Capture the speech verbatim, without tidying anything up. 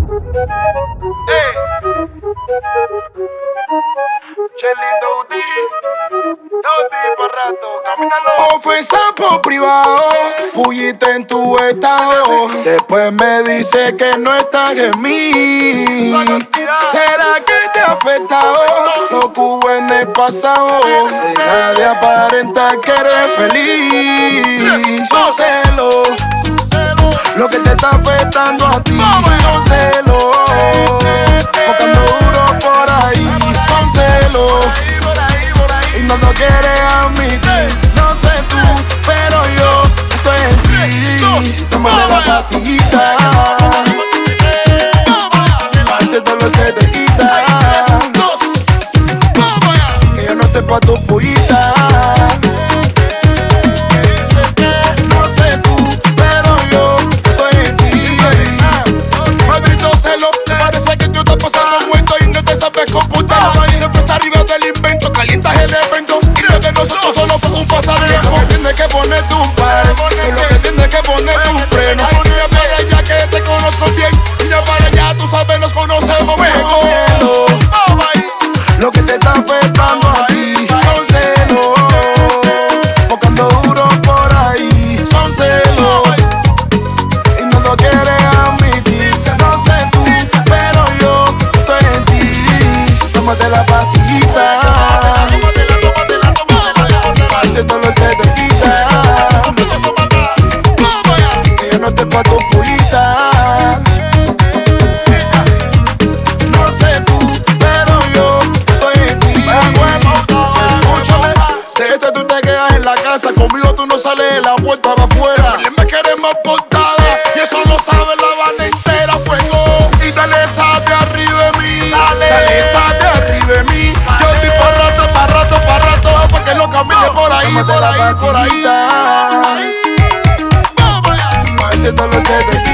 Hey. Chelly Doudy, Doudy por rato, camínalo. Ofensa por privado, bullita en tu estado. Después me dice que no estás en mí. ¿Será que te ha afectado lo que hubo en el pasado? Deja de aparentar que eres feliz. Son celos lo que te está afectando a ti. Son celos, porque ando duro por ahí. Son celos y no lo quieres admitir. No sé tú, pero yo estoy en ti. Tómate la pastillita, a veces todo se te quita. Que yo no estoy pa' tu pollita. No sé tú, pero yo estoy en ti. Maldito celo, parece que tú estás pasando muerto y no te sabes comportar. Siempre está arriba del invento, calientas el evento. Y lo de nosotros solo fue un pasatiempo. Lo que tienes que ponerte un par, y lo que tienes que ponerte un freno. Mira para allá que te conozco bien. Mira para allá, tú sabes, nos conocemos mejor. Lo que te está afectando a ti son celos, porque ando duro por ahí. Son celos y no lo quieres admitir. No sé tú, pero yo estoy en ti. Tómate la pastillita, a veces todo se te quita. Que yo no estoy pa' tu pullita. No sé tú, pero yo estoy en ti. Escúchame, de este tú te quedas en la casa. Conmigo tú no sales de la puerta para afuera. Me quieres más portada y eso lo sabe la banda entera. Fuego y dale esa de arriba de mí. Dale esa de arriba de mí. Yo estoy pa' rato, pa' rato, pa' rato, porque lo camine por ahí, por ahí, por ahí. A veces todo se te